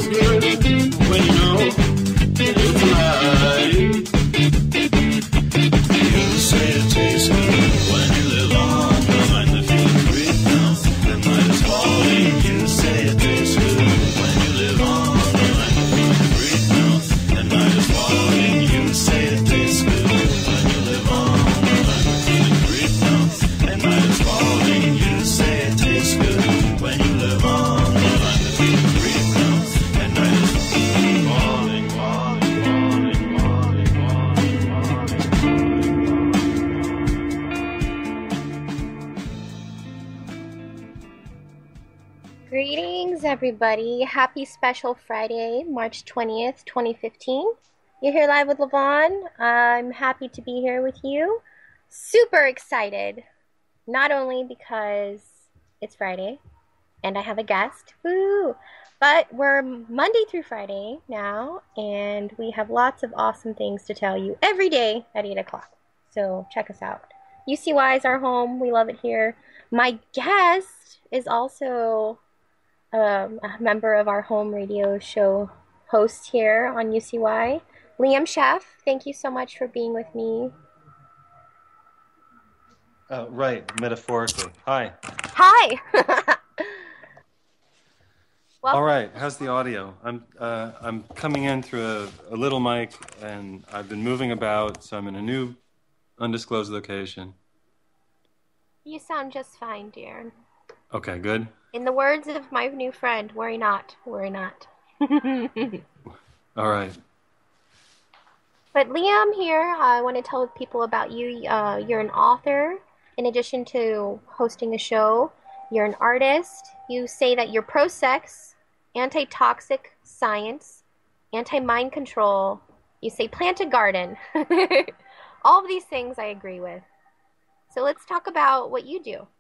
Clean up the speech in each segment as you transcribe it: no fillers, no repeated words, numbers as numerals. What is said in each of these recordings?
good when you know it's alive. You say it tastes good when you live on the line. The feeling great now, the night is falling. You say it tastes good when you live on the line. The feeling great now, the night is falling. You say it tastes good when you live on the line. The feeling great now, the night is falling. You say it tastes good when you live on the line. The feeling great now, the night is falling, falling, falling, falling, falling, falling. Greetings, everybody. Happy Special Friday, March 20th, 2015. You're here live with Levon. I'm happy to be here with you. Super excited. Not only because it's Friday and I have a guest, woo, but we're Monday through Friday now, and we have lots of awesome things to tell you every day at 8 o'clock. So check us out. UCY is our home. We love it here. My guest is also a member of our home radio show host here on UCY, Liam Sheff. Thank you so much for being with me. Right, metaphorically. Hi. Hi. Well, all right, how's the audio? I'm coming in through a little mic, and I've been moving about, so I'm in a new undisclosed location. You sound just fine, dear. Okay, good. In the words of my new friend, worry not, worry not. All right. But Liam here, I want to tell people about you. You're an author. In addition to hosting a show, you're an artist. You say that you're pro-sex, anti-toxic science, anti-mind control. You say plant a garden. All of these things I agree with. So let's talk about what you do.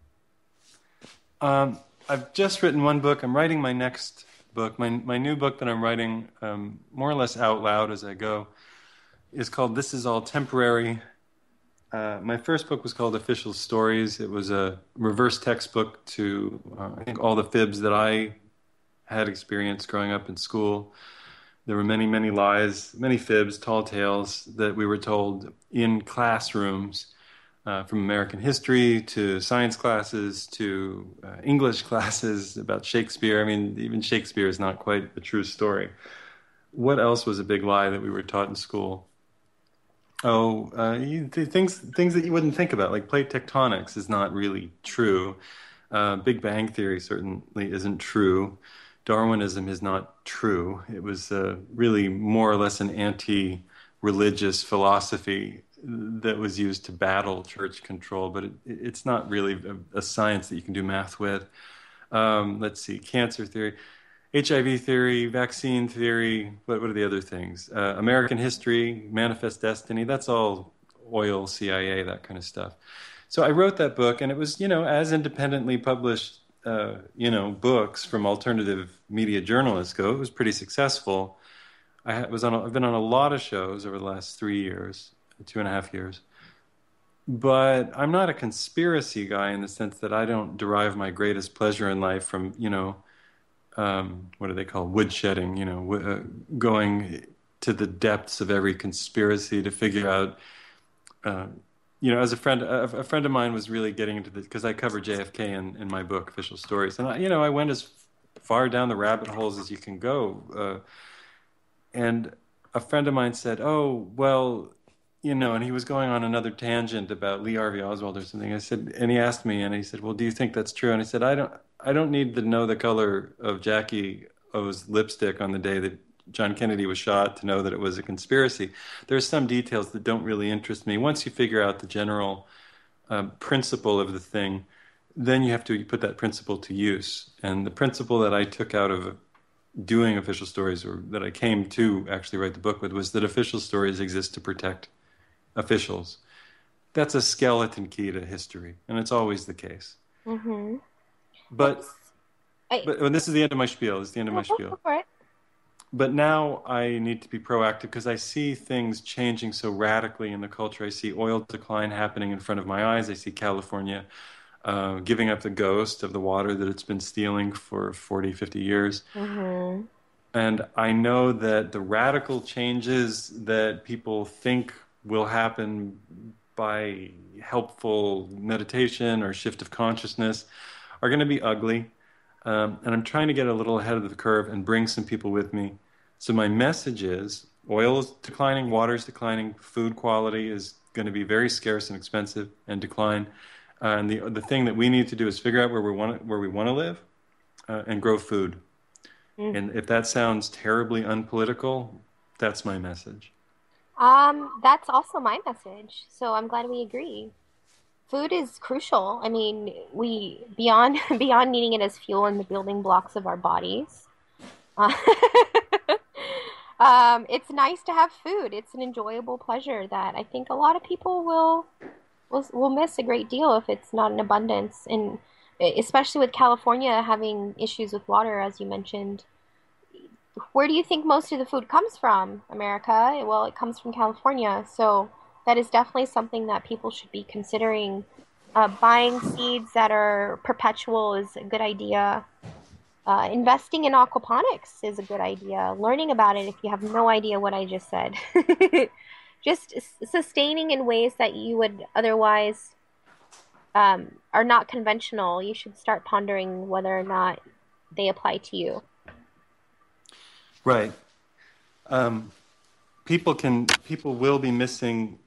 I've just written one book. I'm writing my next book. My new book that I'm writing, more or less out loud as I go, is called This Is All Temporary. My first book was called Official Stories. It was a reverse textbook to, I think, all the fibs that I had experienced growing up in school. There were many, many lies, many fibs, tall tales that we were told in classrooms, from American history to science classes to English classes about Shakespeare. I mean, even Shakespeare is not quite a true story. What else was a big lie that we were taught in school? Things that you wouldn't think about, like plate tectonics is not really true. Big Bang Theory certainly isn't true. Darwinism is not true. It was really more or less an anti-religious philosophy that was used to battle church control, but it's not really a science that you can do math with. Let's see, cancer theory, HIV theory, vaccine theory, what are the other things? American history, manifest destiny, that's all oil, CIA, that kind of stuff. So I wrote that book, and it was, as independently published, books from alternative media journalists go, it was pretty successful. I've been on a lot of shows over the last 3 years, 2.5 years. But I'm not a conspiracy guy in the sense that I don't derive my greatest pleasure in life from, what do they call woodshedding, going to the depths of every conspiracy to figure out, as a friend of mine was really getting into this, because I cover JFK in my book, Official Stories. And, I went as far down the rabbit holes as you can go. And a friend of mine said, oh, well, and he was going on another tangent about Lee Harvey Oswald or something. I said, and he asked me, and he said, well, do you think that's true? And I said, I don't need to know the color of Jackie O's lipstick on the day that John Kennedy was shot to know that it was a conspiracy. There's some details that don't really interest me. Once you figure out the general principle of the thing, then you have to put that principle to use. And the principle that I took out of doing Official Stories, or that I came to actually write the book with, was that official stories exist to protect officials. That's a skeleton key to history, and it's always the case. Mm-hmm. But this is the end of my spiel. This is the end of my spiel. But now I need to be proactive because I see things changing so radically in the culture. I see oil decline happening in front of my eyes. I see California giving up the ghost of the water that it's been stealing for 40, 50 years. Mm-hmm. And I know that the radical changes that people think will happen by helpful meditation or shift of consciousness are going to be ugly. And I'm trying to get a little ahead of the curve and bring some people with me. So my message is oil is declining, water is declining, food quality is going to be very scarce and expensive and decline. And the thing that we need to do is figure out where we want to live and grow food. Mm. And if that sounds terribly unpolitical, that's my message. That's also my message. So I'm glad we agree. Food is crucial. I mean, we beyond beyond needing it as fuel in the building blocks of our bodies. Uh, it's nice to have food. It's an enjoyable pleasure that I think a lot of people will miss a great deal if it's not in abundance, and especially with California having issues with water, as you mentioned. Where do you think most of the food comes from, America? Well, it comes from California, so that is definitely something that people should be considering. Buying seeds that are perpetual is a good idea. Investing in aquaponics is a good idea. Learning about it if you have no idea what I just said. Just sustaining in ways that you would otherwise are not conventional. You should start pondering whether or not they apply to you. Right. Um, people will be missing.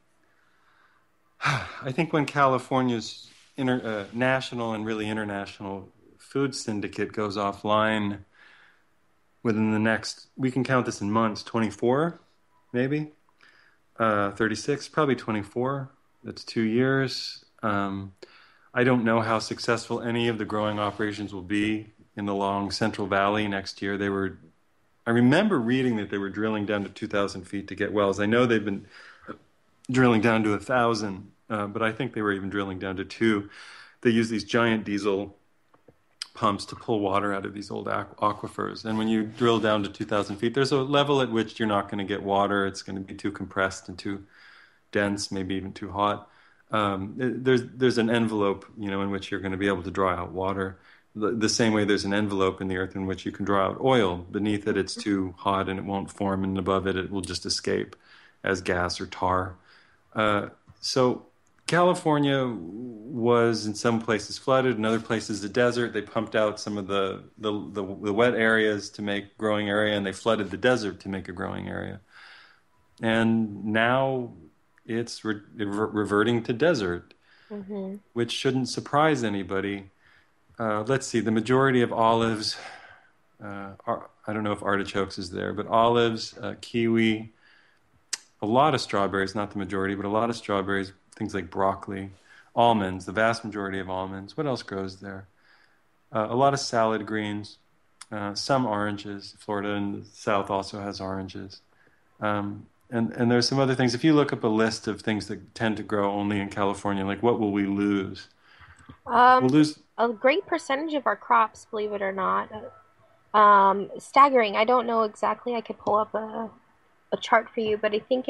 I think when California's national and really international food syndicate goes offline within the next, we can count this in months, 24, maybe, 36, probably 24. That's 2 years. I don't know how successful any of the growing operations will be in the long Central Valley next year. I remember reading that they were drilling down to 2,000 feet to get wells. I know they've been drilling down to 1,000, but I think they were even drilling down to 2. They use these giant diesel pumps to pull water out of these old aquifers. And when you drill down to 2,000 feet, there's a level at which you're not going to get water. It's going to be too compressed and too dense, maybe even too hot. There's an envelope, in which you're going to be able to draw out water. The same way there's an envelope in the earth in which you can draw out oil. Beneath it, it's too hot and it won't form, and above it, it will just escape as gas or tar. So California was in some places flooded, in other places a desert. They pumped out some of the wet areas to make growing area, and they flooded the desert to make a growing area. And now it's reverting to desert, which shouldn't surprise anybody. Let's see, the majority of olives, I don't know if artichokes is there, but olives, kiwi, a lot of strawberries, not the majority, but a lot of strawberries, things like broccoli, almonds, the vast majority of almonds. What else grows there? A lot of salad greens, some oranges. Florida and the South also has oranges. And there's some other things. If you look up a list of things that tend to grow only in California, like what will we lose? We'll lose. A great percentage of our crops, believe it or not. Staggering. I don't know exactly. I could pull up a chart for you, but I think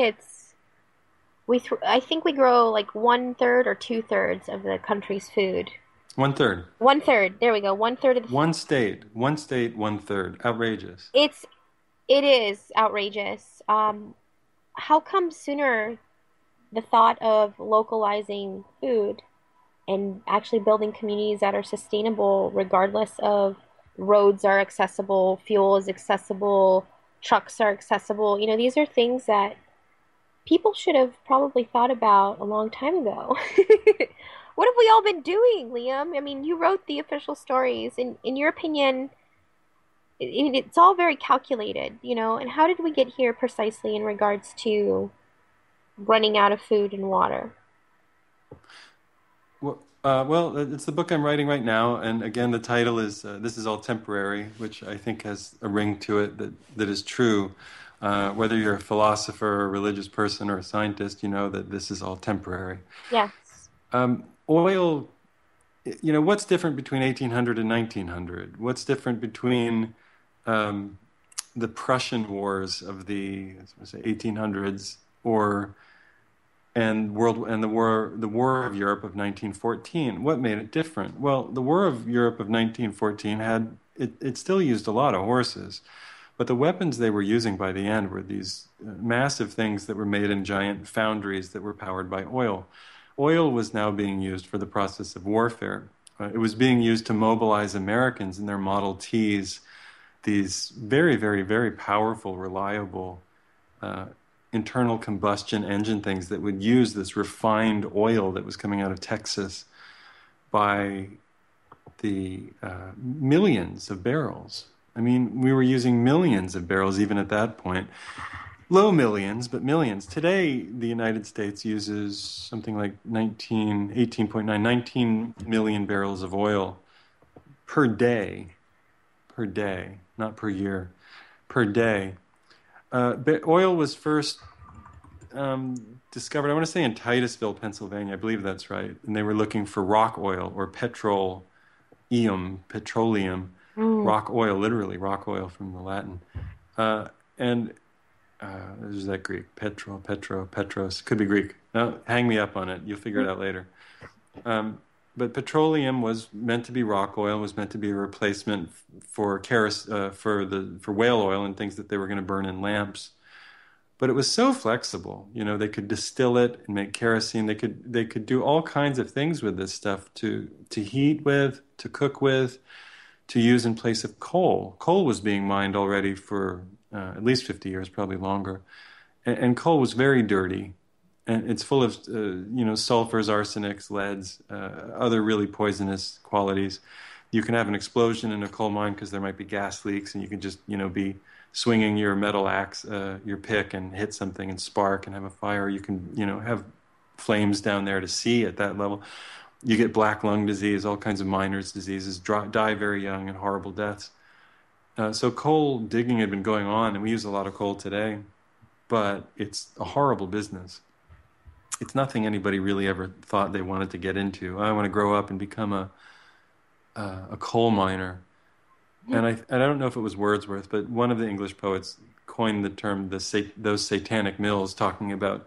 I think we grow like 1/3 or 2/3 of the country's food. 1/3. 1/3. There we go. 1/3 of the. One state, 1/3. Outrageous. It is outrageous. How come sooner the thought of localizing food and actually building communities that are sustainable regardless of roads are accessible, fuel is accessible, trucks are accessible. These are things that people should have probably thought about a long time ago. What have we all been doing, Liam? I mean, you wrote the official stories. In your opinion, it's all very calculated, and how did we get here precisely in regards to running out of food and water? Well, it's the book I'm writing right now, and again, the title is "This Is All Temporary," which I think has a ring to it that is true. Whether you're a philosopher, or a religious person, or a scientist, you know that this is all temporary. Yes. Oil, what's different between 1800 and 1900? What's different between the Prussian wars of the 1800s and the War of Europe of 1914? What made it different? Well, the War of Europe of 1914 it still used a lot of horses, But the weapons they were using by the end were these massive things that were made in giant foundries that were powered by oil. Oil was now being used for the process of warfare. It was being used to mobilize Americans in their Model Ts, these very, very, very powerful, reliable uh, internal combustion engine things that would use this refined oil that was coming out of Texas by the millions of barrels. I mean, we were using millions of barrels even at that point. Low millions, but millions. Today, the United States uses something like 18.9, 19 million barrels of oil per day, not per year, per day. But oil was first discovered, I want to say in Titusville, Pennsylvania. I believe that's right. And they were looking for rock oil or petroleum, Mm. rock oil, literally rock oil from the Latin. And is that Greek? Petros. Could be Greek. No, hang me up on it. You'll figure it out later. But petroleum was meant to be rock oil, was meant to be a replacement for for whale oil and things that they were going to burn in lamps. But it was so flexible. You know, they could distill it and make kerosene. They could do all kinds of things with this stuff to heat with, to cook with, to use in place of coal. Coal was being mined already for at least 50 years, probably longer. And coal was very dirty. And it's full of, sulfurs, arsenics, leads, other really poisonous qualities. You can have an explosion in a coal mine because there might be gas leaks, and you can just, be swinging your metal axe, your pick, and hit something and spark and have a fire. You can, have flames down there to see at that level. You get black lung disease, all kinds of miners' diseases, die very young and horrible deaths. So coal digging had been going on, and we use a lot of coal today, but it's a horrible business. It's nothing anybody really ever thought they wanted to get into. I want to grow up and become a coal miner. And I don't know if it was Wordsworth, but one of the English poets coined the term those satanic mills, talking about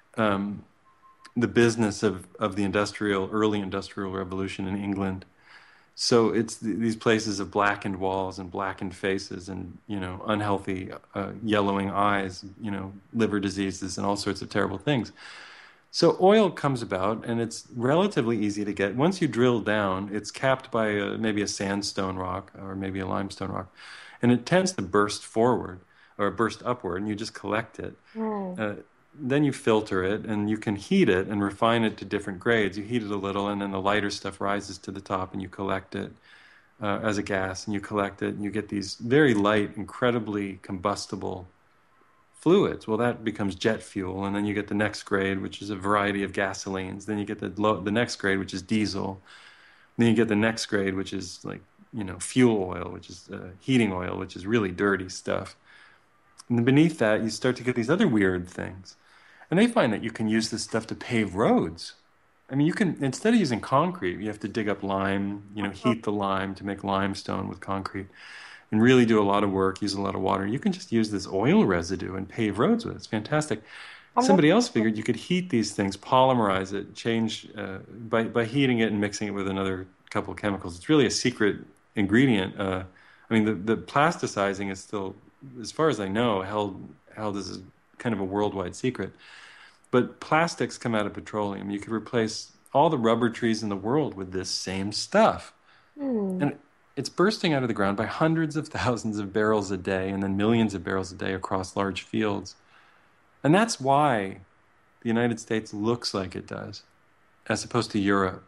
the business of the early industrial revolution in England. So it's these places of blackened walls and blackened faces and, unhealthy yellowing eyes, liver diseases and all sorts of terrible things. So oil comes about, and it's relatively easy to get. Once you drill down, it's capped by maybe a sandstone rock or maybe a limestone rock, and it tends to burst forward or burst upward, and you just collect it. Then you filter it, and you can heat it and refine it to different grades. You heat it a little, and then the lighter stuff rises to the top, and you collect it as a gas, and you collect it, and you get these very light, incredibly combustible fluids. Well, that becomes jet fuel, and then you get the next grade, which is a variety of gasolines. Then you get the next grade, which is diesel. Then you get the next grade, which is like, fuel oil, which is heating oil, which is really dirty stuff. And then beneath that, you start to get these other weird things. And they find that you can use this stuff to pave roads. I mean, you can, instead of using concrete, you have to dig up lime, heat the lime to make limestone with concrete, and really do a lot of work, use a lot of water. You can just use this oil residue and pave roads with it. It's fantastic. Somebody else figured you could heat these things, polymerize it, change by heating it and mixing it with another couple of chemicals. It's really a secret ingredient. I mean, the plasticizing is still, as far as I know, held as a kind of a worldwide secret. But plastics come out of petroleum. You could replace all the rubber trees in the world with this same stuff. And it's bursting out of the ground by hundreds of thousands of barrels a day and then millions of barrels a day across large fields. And that's why the United States looks like it does, as opposed to Europe.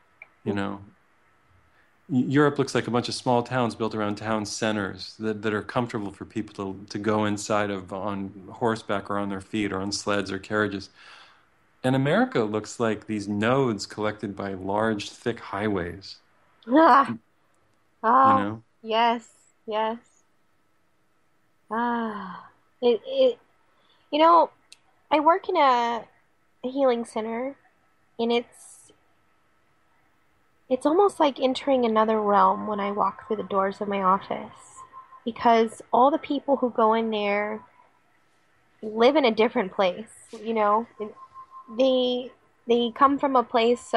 Europe looks like a bunch of small towns built around town centers that are comfortable for people to go inside of on horseback or on their feet or on sleds or carriages. And America looks like these nodes collected by large, thick highways. Ah, You oh, know? yes, yes. It, you know, I work in a healing center, and it's almost like entering another realm when I walk through the doors of my office, because all the people who go in there live in a different place, you know. They they come from a place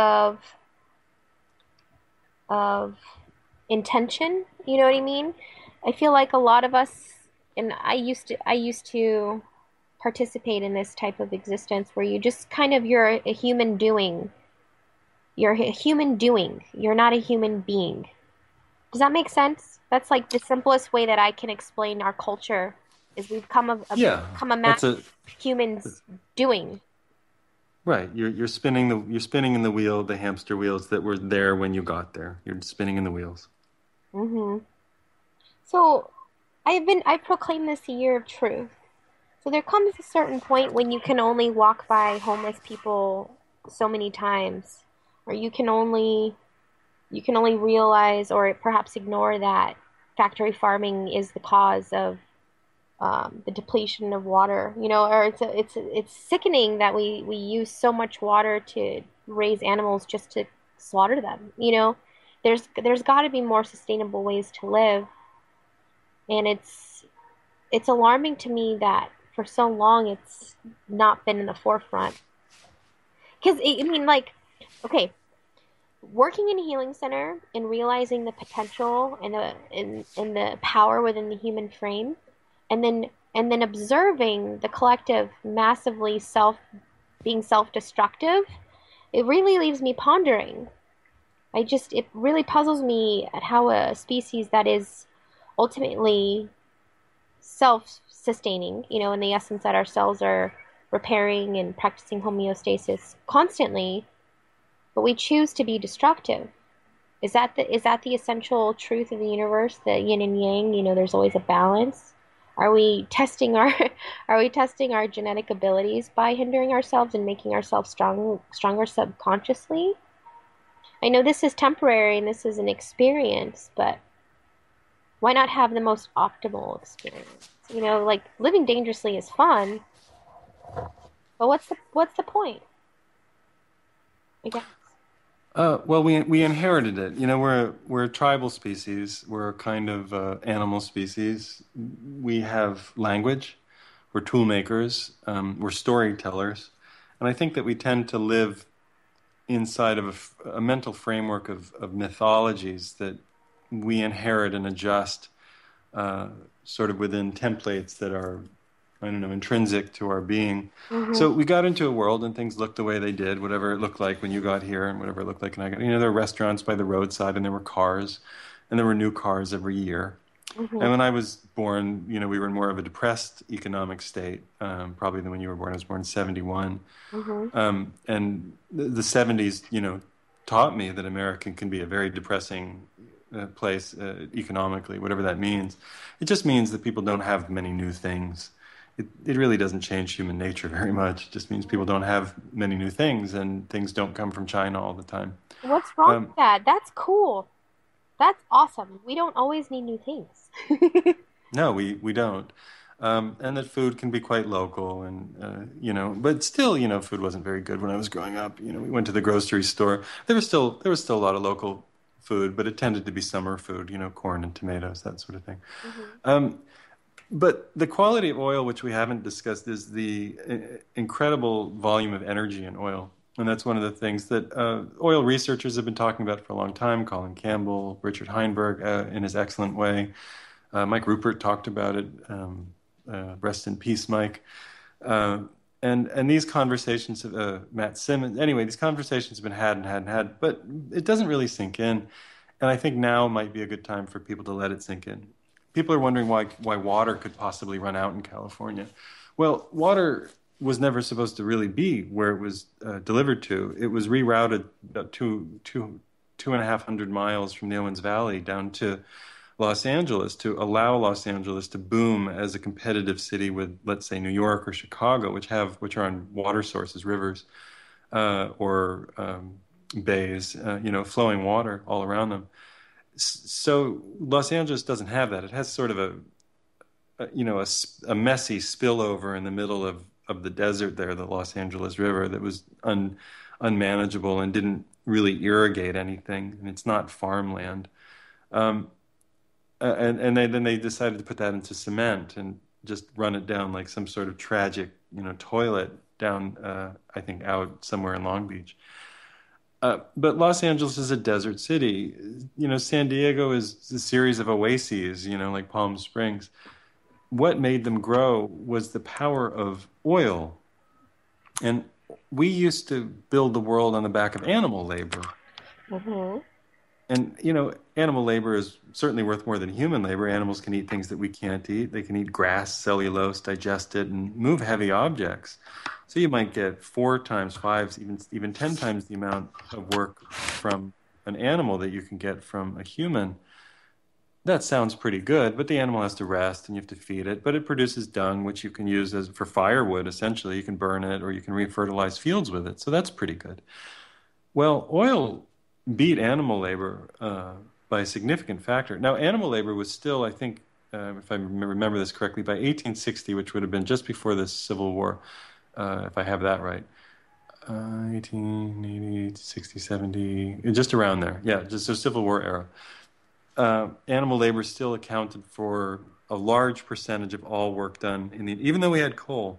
of intention, you know what I mean? I feel like a lot of us and I used to participate in this type of existence where you just kind of you're a human doing. You're a human doing. You're not a human being. Does that make sense? That's like the simplest way that I can explain our culture is we've Yeah, become a mass that's a of humans doing. right. You're spinning in the wheel, the hamster wheels that were there when you got there. You're spinning in the wheels. Hmm. So I proclaim this a year of truth. So there comes a certain point when you can only walk by homeless people so many times, or you can only realize or perhaps ignore that factory farming is the cause of the depletion of water. Or it's sickening that we use so much water to raise animals just to slaughter them. There's got to be more sustainable ways to live, and it's alarming to me that for so long it's not been in the forefront. Because I mean, like, okay, working in a healing center and realizing the potential and the power within the human frame, and then observing the collective massively being self-destructive, it really leaves me pondering. It really puzzles me at how a species that is ultimately self-sustaining, in the essence that our cells are repairing and practicing homeostasis constantly, but we choose to be destructive. Is that the essential truth of the universe, the yin and yang? There's always a balance. Are we testing our are we testing our genetic abilities by hindering ourselves and making ourselves stronger subconsciously? I know this is temporary and this is an experience, but why not have the most optimal experience? Like living dangerously is fun, but what's the point? I guess. Well, we inherited it. We're a tribal species. We're a kind of animal species. We have language. We're tool makers. We're storytellers, and I think that we tend to live inside of a mental framework of mythologies that we inherit and adjust sort of within templates that are, I don't know, intrinsic to our being. Hmm. So we got into a world and things looked the way they did, whatever it looked like when you got here and whatever it looked like when I got, there were restaurants by the roadside and there were cars and there were new cars every year. Hmm. And when I was born, we were in more of a depressed economic state, probably than when you were born. I was born in 71. Hmm. And the 70s, taught me that America can be a very depressing place economically, whatever that means. It just means that people don't have many new things. It really doesn't change human nature very much. It just means people don't have many new things and things don't come from China all the time. What's wrong with Um, that? That's cool. That's awesome. We don't always need new things. no, we don't. And that food can be quite local and, but still, food wasn't very good when I was growing up. We went to the grocery store. There was still a lot of local food, but it tended to be summer food, corn and tomatoes, that sort of thing. Hmm. Um, But the quality of oil, which we haven't discussed, is the incredible volume of energy in oil. And that's one of the things that oil researchers have been talking about for a long time. Colin Campbell, Richard Heinberg, in his excellent way. Mike Rupert talked about it. Rest in peace, Mike. Uh, and these conversations, Matt Simmons, anyway, these conversations have been had and had and had, but it doesn't really sink in. And I think now might be a good time for people to let it sink in. People are wondering why water could possibly run out in California. Well, water was never supposed to really be where it was delivered to. It was rerouted about two and a half hundred miles from the Owens Valley down to Los Angeles to allow Los Angeles to boom as a competitive city with, let's say, New York or Chicago, which are on water sources, rivers or bays, flowing water all around them. So Los Angeles doesn't have that. It has sort of a messy spillover in the middle of the desert there, the Los Angeles River, that was unmanageable and didn't really irrigate anything, and it's not farmland. Um, then they decided to put that into cement and just run it down like some sort of tragic, toilet down, I think, out somewhere in Long Beach. But Los Angeles is a desert city. San Diego is a series of oases, like Palm Springs. what made them grow was the power of oil. And we used to build the world on the back of animal labor. Mm-hmm. And, animal labor is certainly worth more than human labor. Animals can eat things that we can't eat. They can eat grass, cellulose, digest it, and move heavy objects. So you might get 4 times, 5, even 10 times the amount of work from an animal that you can get from a human. That sounds pretty good, but the animal has to rest and you have to feed it. But it produces dung, which you can use as for firewood, essentially. You can burn it or you can refertilize fields with it. So that's pretty good. Well, oil beat animal labor by a significant factor. Now, animal labor was still, I think, if I remember this correctly, by 1860, which would have been just before the Civil War, if I have that right. 1880, 60, 70, just around there. Yeah, just the Civil War era. Animal labor still accounted for a large percentage of all work done even though we had coal.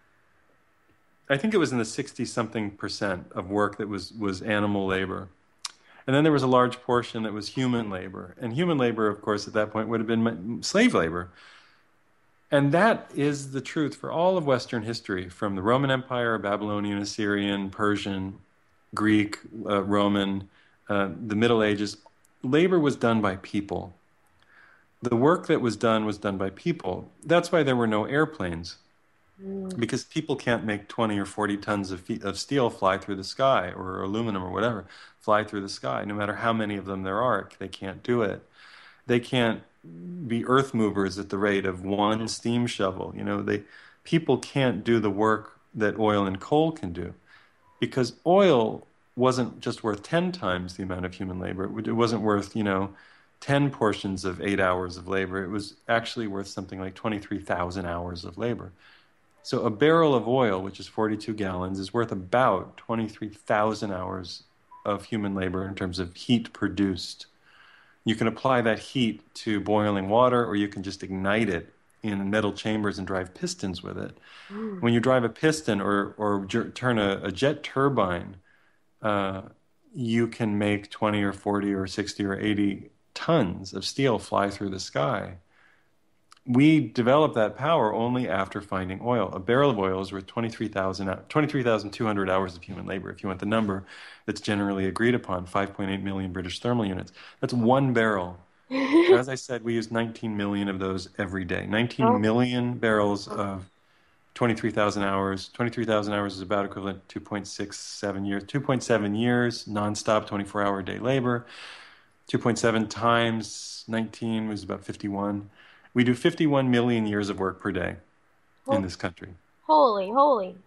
I think it was in the 60-something% of work that was animal labor. And then there was a large portion that was human labor. And human labor, of course, at that point would have been slave labor. And that is the truth for all of Western history, from the Roman Empire, Babylonian, Assyrian, Persian, Greek, Roman, the Middle Ages. Labor was done by people. The work that was done by people. That's why there were no airplanes, because people can't make 20 or 40 tons of steel fly through the sky, or aluminum or whatever, fly through the sky. No matter how many of them there are, they can't do it. They can't be earth movers at the rate of one steam shovel. People can't do the work that oil and coal can do, because oil wasn't just worth 10 times the amount of human labor. It wasn't worth, 10 portions of 8 hours of labor. It was actually worth something like 23,000 hours of labor. So a barrel of oil, which is 42 gallons, is worth about 23,000 hours of human labor in terms of heat produced. You can apply that heat to boiling water, or you can just ignite it in metal chambers and drive pistons with it. When you drive a piston or turn a jet turbine, you can make 20 or 40 or 60 or 80 tons of steel fly through the sky. We developed that power only after finding oil. A barrel of oil is worth 23,200 hours of human labor. If you want the number that's generally agreed upon, 5.8 million British thermal units. That's one barrel. As I said, we use 19 million of those every day. 19 million barrels of 23,000 hours. 23,000 hours is about equivalent to 2.67 years. 2.7 years, nonstop 24-hour day labor. 2.7 times 19 was about 51. We do 51 million years of work per day in this country. Holy.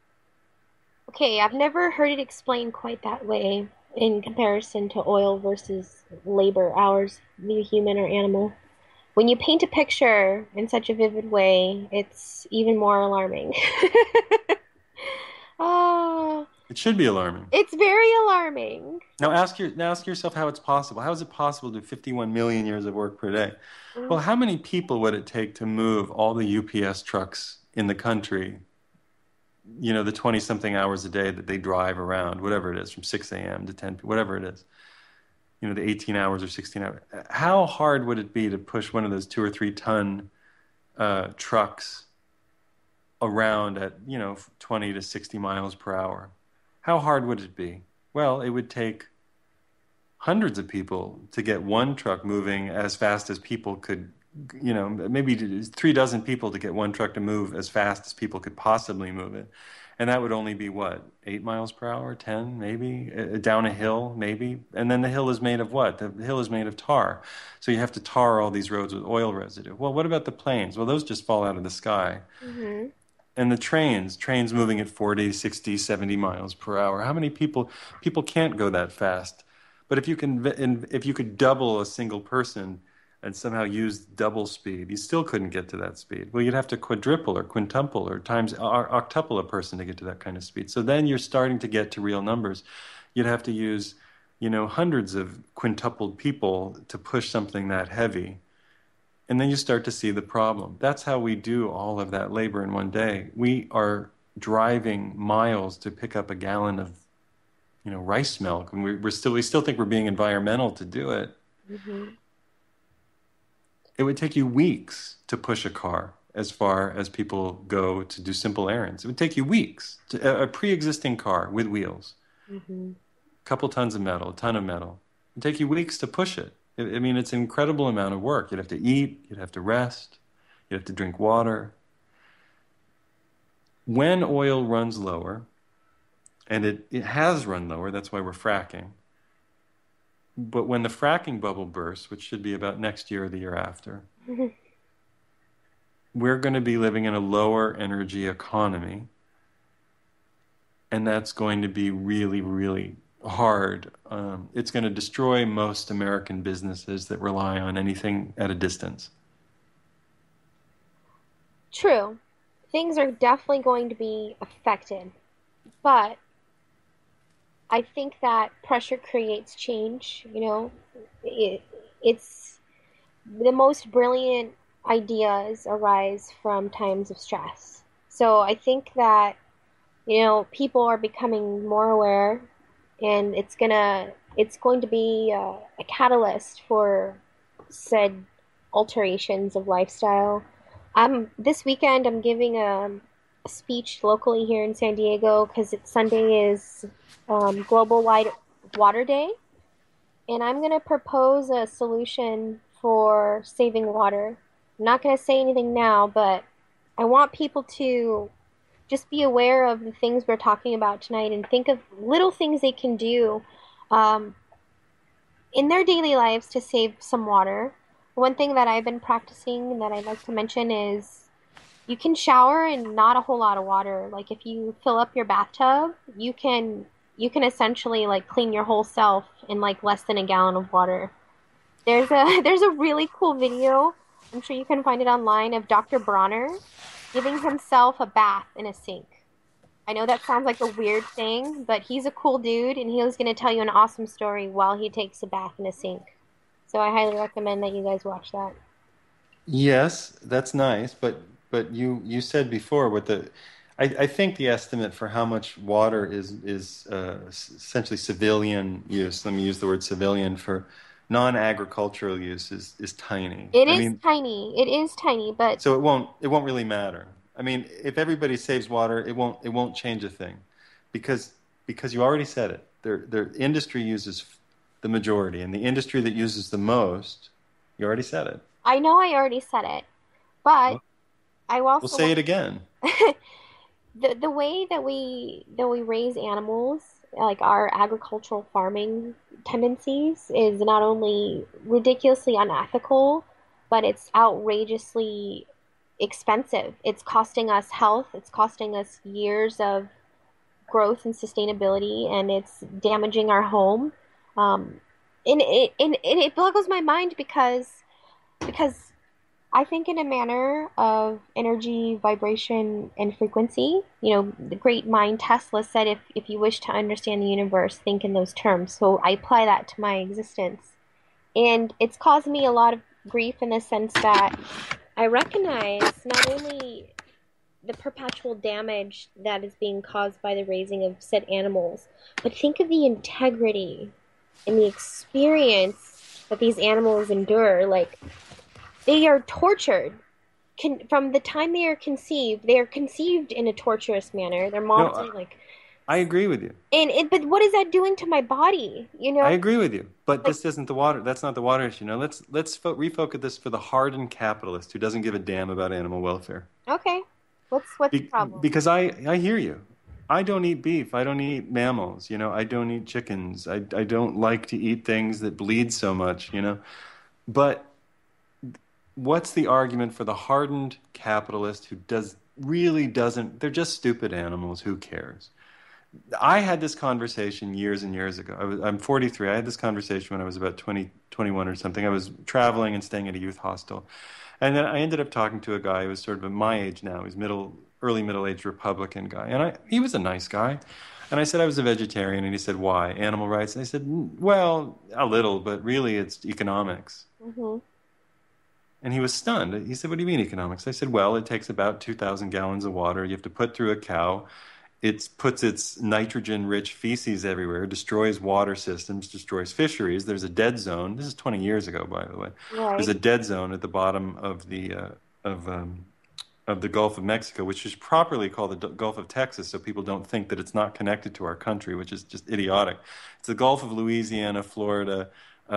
Okay, I've never heard it explained quite that way in comparison to oil versus labor hours, be it human or animal. When you paint a picture in such a vivid way, it's even more alarming. Oh, It should be alarming. it's very alarming. Now ask yourself how it's possible. How is it possible to do 51 million years of work per day? Well, how many people would it take to move all the UPS trucks in the country, the 20-something hours a day that they drive around, whatever it is, from 6 a.m. to 10 p.m., whatever it is, the 18 hours or 16 hours. How hard would it be to push one of those 2 or 3 ton trucks around at, 20 to 60 miles per hour? How hard would it be? Well, it would take hundreds of people to get one truck moving as fast as people could, maybe 36 people to get one truck to move as fast as people could possibly move it. And that would only be what, 8 miles per hour, 10 maybe, down a hill maybe. And then the hill is made of what? The hill is made of tar. So you have to tar all these roads with oil residue. Well, what about the planes? Well, those just fall out of the sky. Mm-hmm. And the trains moving at 40, 60, 70 miles per hour. How many people can't go that fast? But if you could double a single person and somehow use double speed, you still couldn't get to that speed. Well, you'd have to quadruple or quintuple or octuple a person to get to that kind of speed. So then you're starting to get to real numbers. You'd have to use, hundreds of quintupled people to push something that heavy. And then you start to see the problem. That's how we do all of that labor in one day. We are driving miles to pick up a gallon of, rice milk, and we still think we're being environmental to do it. Mm-hmm. It would take you weeks to push a car as far as people go to do simple errands. It would take you weeks. A pre-existing car with wheels, Hmm. a couple tons of metal, a ton of metal. It'd take you weeks to push it. I mean, it's an incredible amount of work. You'd have to eat, you'd have to rest, you'd have to drink water. When oil runs lower, and it has run lower, that's why we're fracking. But when the fracking bubble bursts, which should be about next year or the year after, we're going to be living in a lower energy economy. And that's going to be really, really hard. It's going to destroy most American businesses that rely on anything at a distance. True. Things are definitely going to be affected, but I think that pressure creates change. It, it's the most brilliant ideas arise from times of stress. So I think that, people are becoming more aware, and it's going to be a catalyst for said alterations of lifestyle. This weekend I'm giving a speech locally here in San Diego because Sunday is Global Wide Water Day, and I'm going to propose a solution for saving water. I'm not going to say anything now, but I want people to just be aware of the things we're talking about tonight and think of little things they can do um, in their daily lives to save some water. One thing that I've been practicing and that I'd like to mention is you can shower in not a whole lot of water. Like if you fill up your bathtub, you can essentially like clean your whole self in like less than a gallon of water. There's a really cool video. I'm sure you can find it online of Dr. Bronner giving himself a bath in a sink. I know that sounds like a weird thing, but he's a cool dude and he was going to tell you an awesome story while he takes a bath in a sink. So I highly recommend that you guys watch that. Yes, that's nice, but you said before what I think the estimate for how much water is essentially civilian use. Let me use the word civilian for non-agricultural use is tiny. It I is mean, tiny. It is tiny, but so it won't really matter. I mean, if everybody saves water, it won't change a thing, because you already said it. Their industry uses the majority, and the industry that uses the most, you already said it. I know I already said it. But Well, I we'll also say want it again. the way that we raise animals, like our agricultural farming tendencies, is not only ridiculously unethical, but it's outrageously expensive. It's costing us health, it's costing us years of growth and sustainability, and it's damaging our home. Um, and it boggles my mind because I think in a manner of energy, vibration, and frequency. The great mind Tesla said, if you wish to understand the universe, think in those terms. So I apply that to my existence. And it's caused me a lot of grief in the sense that I recognize not only the perpetual damage that is being caused by the raising of said animals, but think of the integrity and the experience that these animals endure. Like, they are tortured. From the time they are conceived in a torturous manner. Their No, moms are like, I agree with you. but what is that doing to my body? I agree with you, but Like, this isn't the water. That's not the water issue. Now refocus this for the hardened capitalist who doesn't give a damn about animal welfare. okay, what's the problem? Because I hear you. I don't eat beef. I don't eat mammals. I don't eat chickens. I don't like to eat things that bleed so much. But what's the argument for the hardened capitalist who really doesn't? They're just stupid animals. Who cares? I had this conversation years and years ago. I'm 43. I had this conversation when I was about 20, 21 or something. I was traveling and staying at a youth hostel. And then I ended up talking to a guy who was sort of my age now. He was early middle-aged Republican guy. And he was a nice guy. And I said I was a vegetarian. And he said, why? Animal rights? And I said, well, a little, but really it's economics. Hmm. And he was stunned. He said, what do you mean economics? I said, well, it takes about 2,000 gallons of water. You have to put through a cow. It puts its nitrogen-rich feces everywhere, destroys water systems, destroys fisheries. There's a dead zone. This is 20 years ago, by the way. There's Right. a dead zone at the bottom of the of the Gulf of Mexico, which is properly called the Gulf of Texas, so people don't think that it's not connected to our country, which is just idiotic. It's the Gulf of Louisiana, Florida,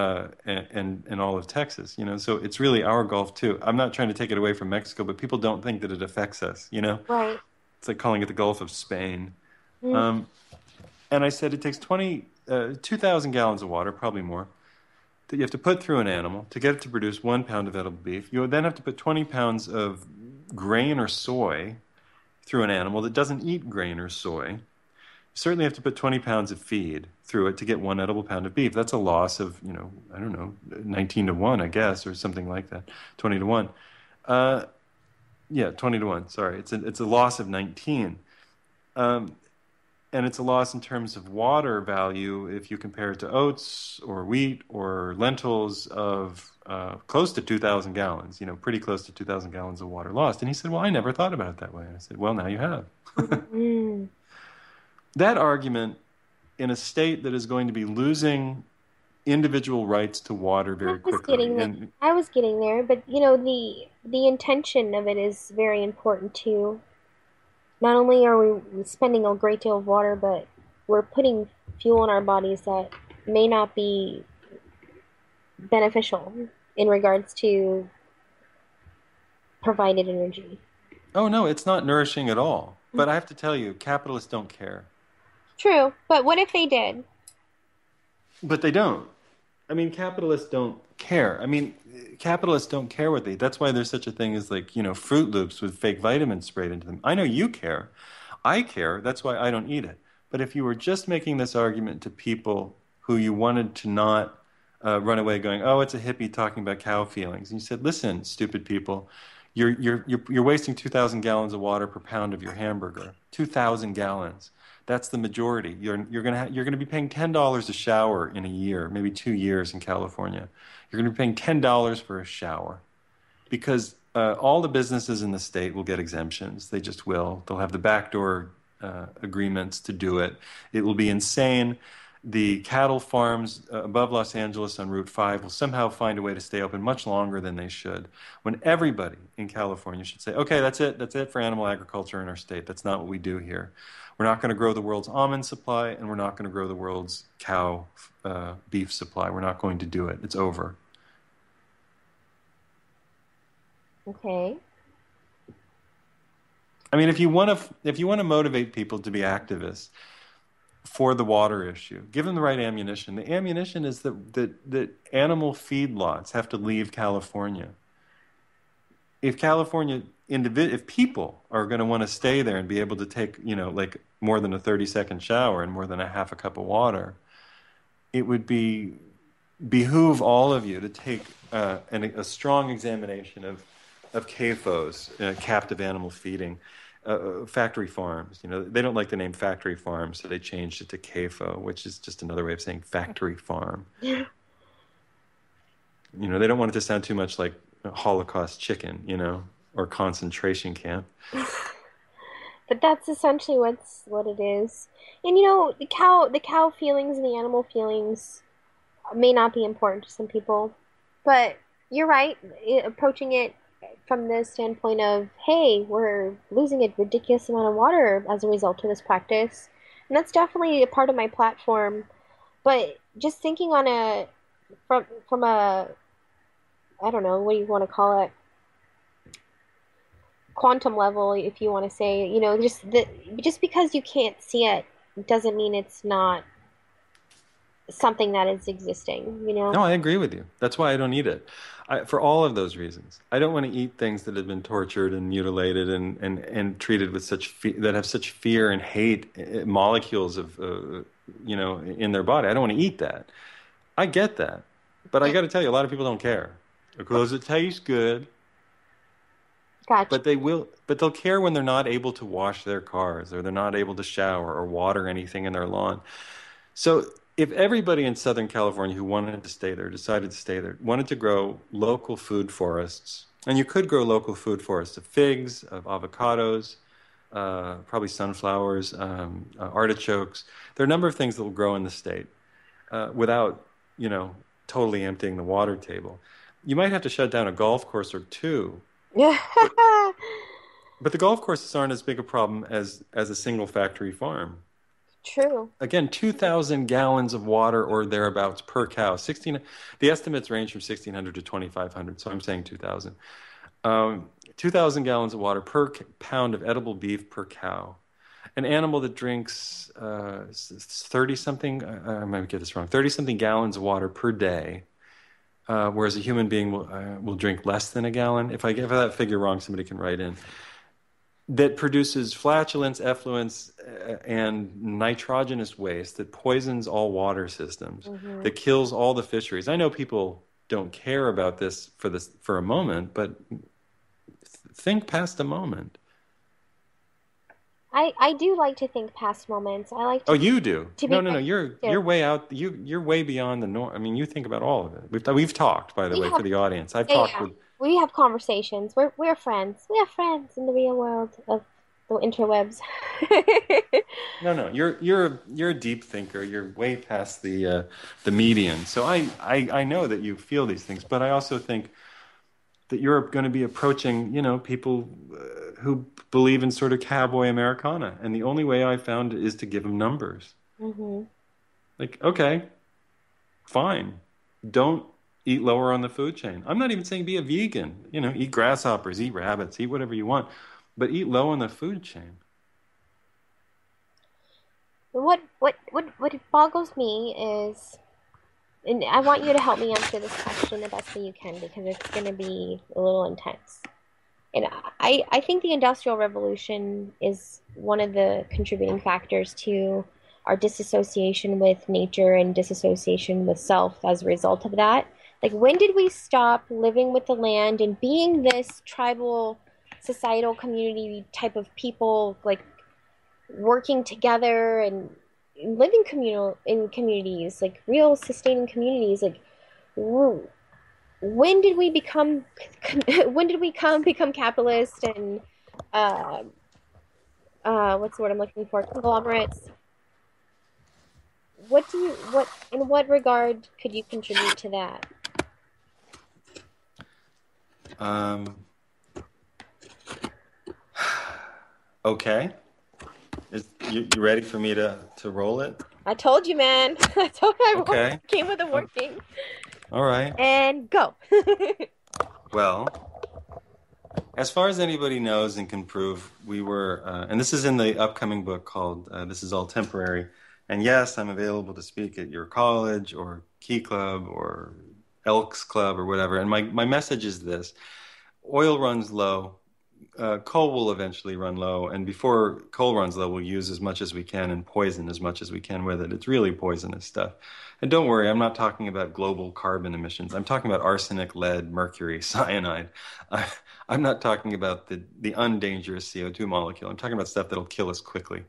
and all of Texas, you know. So it's really our Gulf too. I'm not trying to take it away from Mexico, but people don't think that it affects us, you know. Right. It's like calling it the Gulf of Spain. Mm. Um, and I said it takes 2,000 gallons of water, probably more, that you have to put through an animal to get it to produce 1 pound of edible beef. You would then have to put 20 pounds of grain or soy through an animal that doesn't eat grain or soy. You certainly have to put 20 pounds of feed through it to get 1 edible pound of beef. That's a loss of, you know, I don't know, 19 to 1, I guess, or something like that. 20 to 1. Yeah, 20 to 1. Sorry. It's a loss of 19. And it's a loss in terms of water value if you compare it to oats or wheat or lentils of close to 2,000 gallons, you know, pretty close to 2,000 gallons of water lost. And he said, well, I never thought about it that way. And I said, well, now you have. Mm. That argument in a state that is going to be losing individual rights to water very quickly. And I was getting there, but you know, the intention of it is very important too. Not only are we spending a great deal of water, but we're putting fuel in our bodies that may not be beneficial in regards to provided energy. oh, no, it's not nourishing at all. But I have to tell you, capitalists don't care. True, but what if they did? But they don't. I mean, capitalists don't care. I mean, capitalists don't care what they. That's why there's such a thing as like, you know, Fruit Loops with fake vitamins sprayed into them. I know you care. I care. That's why I don't eat it. But if you were just making this argument to people who you wanted to not run away going, oh, it's a hippie talking about cow feelings, and you said, listen, stupid people, you're wasting 2,000 gallons of water per pound of your hamburger. 2,000 gallons. That's the majority. You're gonna be paying $10 a shower in a year, maybe 2 years in California. You're gonna be paying $10 for a shower because all the businesses in the state will get exemptions. They just will. They'll have the backdoor agreements to do it. It will be insane. The cattle farms above Los Angeles on Route 5 will somehow find a way to stay open much longer than they should. When everybody in California should say, okay, that's it. That's it for animal agriculture in our state. That's not what we do here. We're not going to grow the world's almond supply, and we're not going to grow the world's cow beef supply. We're not going to do it. It's over. Okay. I mean, if you want to motivate people to be activists for the water issue, give them the right ammunition. The ammunition is that animal feedlots have to leave California. If people are going to want to stay there and be able to take, you know, like more than a 30-second shower and more than a half a cup of water, it would behoove all of you to take a strong examination of CAFOs, captive animal feeding, factory farms. You know, they don't like the name factory farm, so they changed it to CAFO, which is just another way of saying factory farm. You know, they don't want it to sound too much like Holocaust chicken, you know, or concentration camp. But that's essentially what it is. And you know, the cow feelings and the animal feelings may not be important to some people, but you're right. Approaching it from the standpoint of, hey, we're losing a ridiculous amount of water as a result of this practice, and that's definitely a part of my platform. But just thinking on from a, I don't know, what do you want to call it? Quantum level, if you want to say, you know, just because you can't see it doesn't mean it's not something that is existing, you know? No, I agree with you. That's why I don't eat it. For all of those reasons. I don't want to eat things that have been tortured and mutilated and treated with that have such fear and hate molecules of, you know, in their body. I don't want to eat that. I get that. But I got to tell you, a lot of people don't care. Because it tastes good. Gotcha. But they'll care when they're not able to wash their cars or they're not able to shower or water anything in their lawn. So if everybody in Southern California who wanted to stay there, decided to stay there, wanted to grow local food forests, and you could grow local food forests of figs, of avocados, probably sunflowers, artichokes. There are a number of things that will grow in the state without, you know, totally emptying the water table. You might have to shut down a golf course or two. But the golf courses aren't as big a problem as a single factory farm. True. Again, 2,000 gallons of water or thereabouts per cow. The estimates range from 1,600 to 2,500, so I'm saying 2,000. 2,000 gallons of water per pound of edible beef per cow. An animal that drinks 30 something, I might get this wrong, 30 something gallons of water per day, whereas a human being will drink less than a gallon. If I get that figure wrong, somebody can write in. That produces flatulence, effluents, and nitrogenous waste that poisons all water systems, that kills all the fisheries. I know people don't care about this for a moment, but think past a moment. I do like to think past moments. I like to. Oh, you do? To No, be no, no. You're way out. You're way beyond the norm. I mean, you think about all of it. We've talked, by the We way, have- for the audience. I've Yeah, talked yeah. with. We have conversations. We're friends. We have friends in the real world of the interwebs. No, no. You're a deep thinker. You're way past the median. So I know that you feel these things, but I also think that you're going to be approaching, people who believe in sort of cowboy Americana, and the only way I found is to give them numbers. hmm Like, okay, fine, don't eat lower on the food chain. I'm not even saying be a vegan. Eat grasshoppers, eat rabbits, eat whatever you want, but eat low on the food chain. What boggles me is, and I want you to help me answer this question the best way you can because it's going to be a little intense. And I think the Industrial Revolution is one of the contributing factors to our disassociation with nature and disassociation with self as a result of that. Like, when did we stop living with the land and being this tribal, societal community type of people, like working together and living in communities, like real sustaining communities? Like, when did we become become capitalist and uh, what's the word I'm looking for? Conglomerates. What in what regard could you contribute to that? Okay. You ready for me to roll it? I told you, man. I told you Okay. came with a working. All right. And go. Well, as far as anybody knows and can prove, we were, and this is in the upcoming book called This Is All Temporary. And yes, I'm available to speak at your college or Key Club or Elks Club or whatever. And my message is this: oil runs low. Coal will eventually run low, and before coal runs low, we'll use as much as we can and poison as much as we can with it. It's really poisonous stuff. And don't worry, I'm not talking about global carbon emissions. I'm talking about arsenic, lead, mercury, cyanide. I'm not talking about the undangerous CO2 molecule. I'm talking about stuff that'll kill us quickly.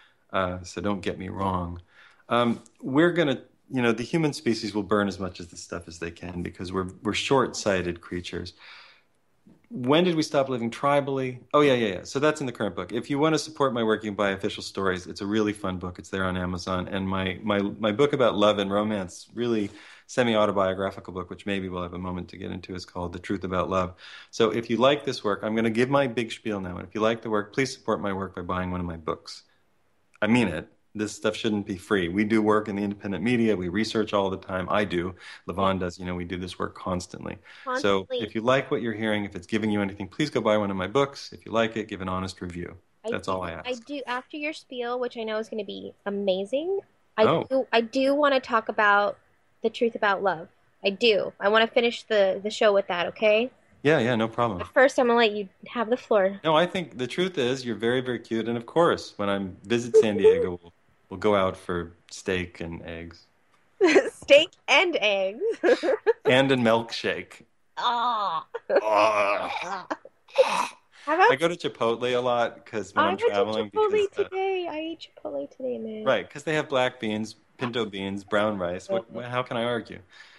So don't get me wrong. We're going to, the human species will burn as much of this stuff as they can because we're short-sighted creatures. When did we stop living tribally? Oh, yeah. So that's in the current book. If you want to support my work, you can buy Official Stories. It's a really fun book. It's there on Amazon. And my book about love and romance, really semi-autobiographical book, which maybe we'll have a moment to get into, is called The Truth About Love. So if you like this work, I'm going to give my big spiel now. And if you like the work, please support my work by buying one of my books. I mean it. This stuff shouldn't be free. We do work in the independent media. We research all the time. I do. Levon does. We do this work constantly. So if you like what you're hearing, if it's giving you anything, please go buy one of my books. If you like it, give an honest review. That's all I ask. I do, after your spiel, which I know is going to be amazing, I do want to talk about The Truth About Love. I do. I want to finish the show with that, okay? Yeah, no problem. But first, I'm going to let you have the floor. No, I think the truth is you're very, very cute. And of course, when I visit San Diego, we'll go out for steak and eggs. Steak and eggs. And a milkshake. Ah. Oh. How about I go to Chipotle a lot because when I'm traveling. I went to Chipotle today. I ate Chipotle today, man. Right, because they have black beans, pinto beans, brown rice. How can I argue?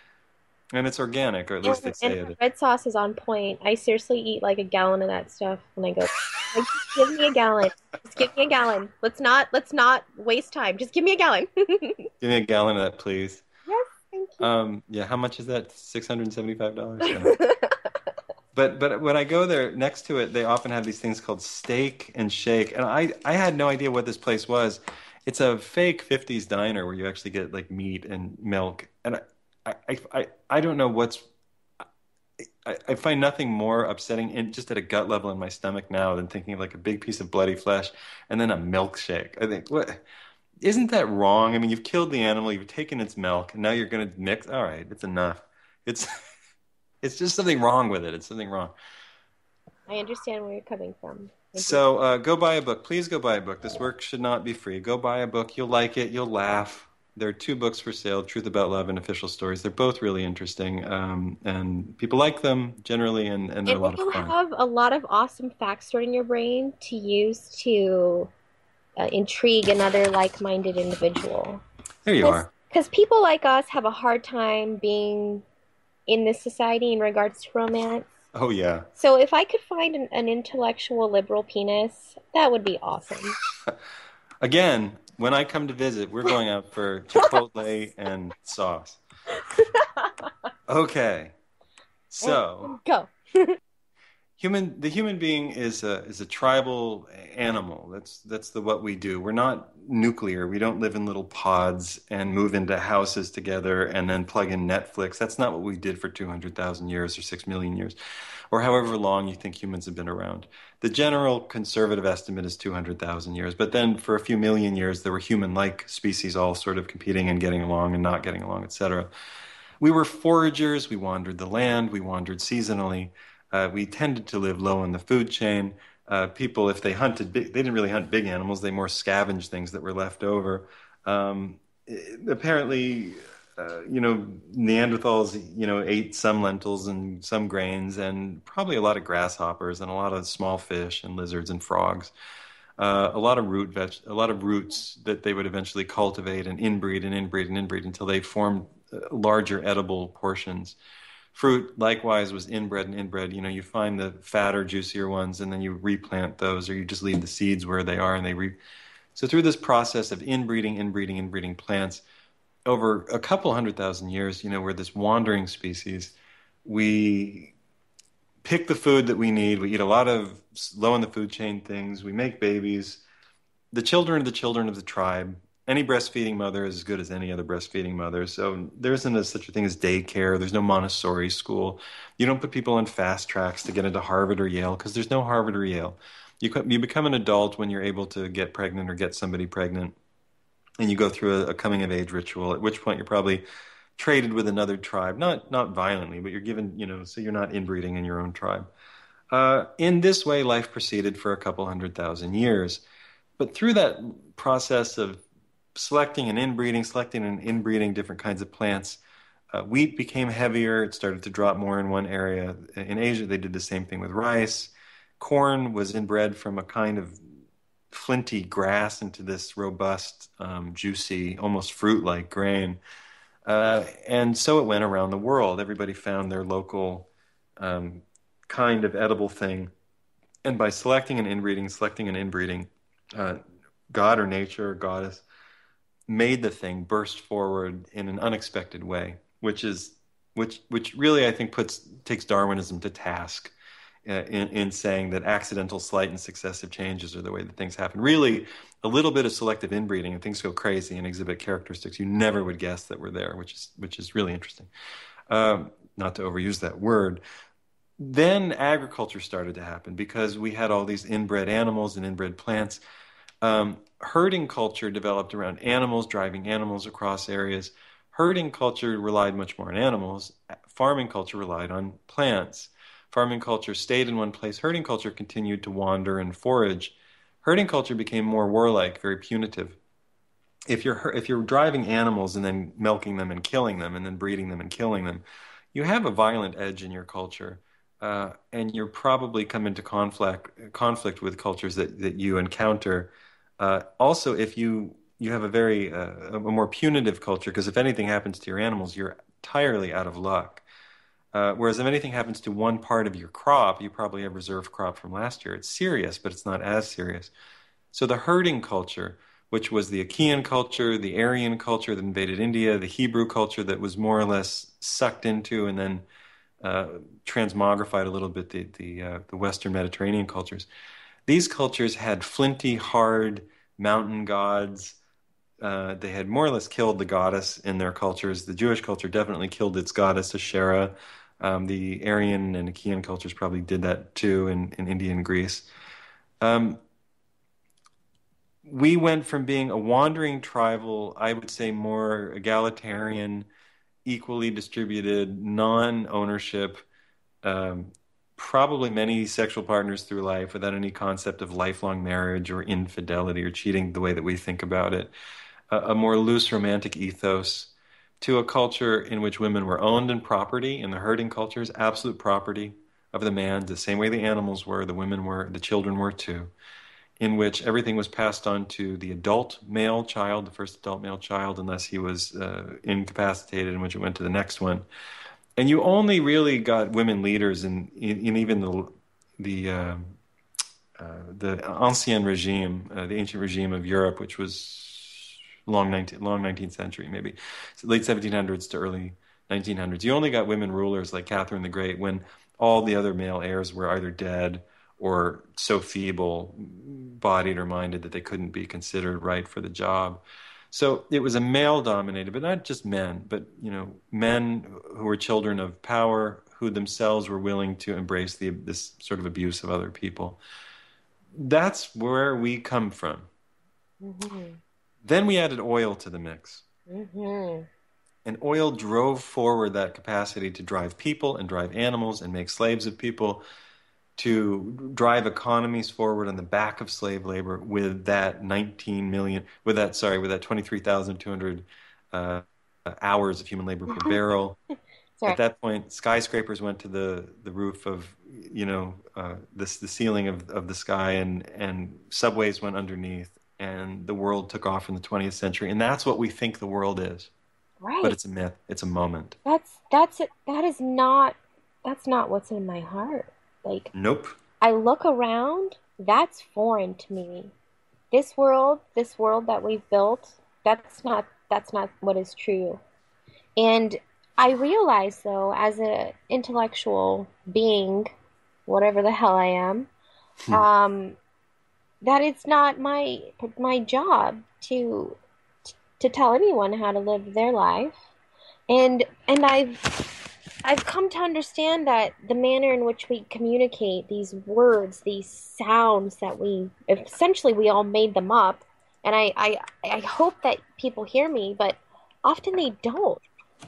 And it's organic, or at least they say and it. Red sauce is on point. I seriously eat like a gallon of that stuff when I go. Like, just give me a gallon. Just give me a gallon. Let's not waste time. Just give me a gallon. Give me a gallon of that, please. Yes, thank you. Yeah, how much is that? $675? But when I go there, next to it, they often have these things called Steak and Shake, and I had no idea what this place was. It's a fake 50s diner where you actually get like meat and milk, and I don't know what's I find nothing more upsetting in just at a gut level in my stomach now than thinking of like a big piece of bloody flesh and then a milkshake. I think, what, isn't that wrong? I mean, you've killed the animal, you've taken its milk, and now you're going to mix. All right, it's enough. It's it's just something wrong with it. It's something wrong. I understand where you're coming from. I do. So go buy a book. Please go buy a book. This work should not be free. Go buy a book. You'll like it. You'll laugh. There are two books for sale, Truth About Love and Official Stories. They're both really interesting, and people like them generally, and they're a And lot of you fun. have a lot of awesome facts stored in your brain to use to intrigue another like-minded individual. There you are. Because people like us have a hard time being in this society in regards to romance. Oh, yeah. So if I could find an intellectual liberal penis, that would be awesome. Again, when I come to visit, we're going out for Chipotle and sauce. Okay. So, Go. the human being is a tribal animal. That's what we do. We're not nuclear. We don't live in little pods and move into houses together and then plug in Netflix. That's not what we did for 200,000 years or 6 million years or however long you think humans have been around. The general conservative estimate is 200,000 years, but then for a few million years there were human-like species all sort of competing and getting along and not getting along, etc. We were foragers. We wandered the land. We wandered seasonally. We tended to live low in the food chain. People, if they hunted big, they didn't really hunt big animals. They more scavenged things that were left over. Apparently, Neanderthals, ate some lentils and some grains and probably a lot of grasshoppers and a lot of small fish and lizards and frogs. A lot of a lot of roots that they would eventually cultivate and inbreed and inbreed and inbreed until they formed larger edible portions. Fruit likewise was inbred and inbred. You find the fatter, juicier ones, and then you replant those, or you just leave the seeds where they are, and So through this process of inbreeding plants, over a couple 100,000 years, we're this wandering species. We pick the food that we need. We eat a lot of low in the food chain things. We make babies. The children are the children of the tribe. Any breastfeeding mother is as good as any other breastfeeding mother. So there isn't such a thing as daycare. There's no Montessori school. You don't put people on fast tracks to get into Harvard or Yale because there's no Harvard or Yale. You become an adult when you're able to get pregnant or get somebody pregnant, and you go through a coming of age ritual, at which point you're probably traded with another tribe, not violently, but you're given, so you're not inbreeding in your own tribe. In this way, life proceeded for a couple 100,000 years. But through that process of selecting and inbreeding different kinds of plants, wheat became heavier. It started to drop more in one area. In Asia, they did the same thing with rice. Corn was inbred from a kind of flinty grass into this robust, juicy, almost fruit-like grain. And so it went around the world. Everybody found their local kind of edible thing. And by selecting and inbreeding, God or nature or goddess made the thing burst forward in an unexpected way, which really I think takes Darwinism to task in saying that accidental, slight, and successive changes are the way that things happen. Really, a little bit of selective inbreeding and things go crazy and exhibit characteristics you never would guess that were there, which is really interesting. Not to overuse that word. Then agriculture started to happen because we had all these inbred animals and inbred plants. Herding culture developed around animals, driving animals across areas. Herding culture relied much more on animals. Farming culture relied on plants. Farming culture stayed in one place. Herding culture continued to wander and forage. Herding culture became more warlike, very punitive. If you're driving animals and then milking them and killing them and then breeding them and killing them, you have a violent edge in your culture, and you're probably come into conflict with cultures that you encounter. Also, if you have a more punitive culture, because if anything happens to your animals, you're entirely out of luck. Whereas if anything happens to one part of your crop, you probably have reserve crop from last year. It's serious, but it's not as serious. So the herding culture, which was the Achaean culture, the Aryan culture that invaded India, the Hebrew culture that was more or less sucked into and then uh, transmogrified a little bit the Western Mediterranean cultures. These cultures had flinty, hard mountain gods. They had more or less killed the goddess in their cultures. The Jewish culture definitely killed its goddess Asherah. The Aryan and Achaean cultures probably did that too in India and Greece. Um, we went from being a wandering tribal, I would say more egalitarian, equally distributed, non-ownership, um, probably many sexual partners through life without any concept of lifelong marriage or infidelity or cheating the way that we think about it. A more loose romantic ethos to a culture in which women were owned and property in the herding cultures, absolute property of the man, the same way the animals were, the women were, the children were too, in which everything was passed on to the adult male child, the first adult male child, unless he was incapacitated, in which it went to the next one. And you only really got women leaders in even the ancien regime, the ancient regime of Europe, which was long 19th century, maybe late 1700s to early 1900s. You only got women rulers like Catherine the Great when all the other male heirs were either dead or so feeble-bodied or minded that they couldn't be considered right for the job. So it was a male-dominated, but not just men, but men who were children of power, who themselves were willing to embrace this sort of abuse of other people. That's where we come from. Mm-hmm. Then we added oil to the mix. Mm-hmm. And oil drove forward that capacity to drive people and drive animals and make slaves of people, to drive economies forward on the back of slave labor with that 19 million, with that 23,200 hours of human labor per barrel. Sorry. At that point, skyscrapers went to the roof of, the ceiling of the sky, and subways went underneath, and the world took off in the 20th century. And that's what we think the world is. Right. But it's a myth. It's a moment. That's not what's in my heart. Like, Nope. I look around, that's foreign to me. This world that we've built, that's not what is true. And I realize though, as an intellectual being, whatever the hell I am, um, that it's not my job to tell anyone how to live their life. And I've come to understand that the manner in which we communicate these words, these sounds that we essentially we all made them up, and I hope that people hear me, but often they don't.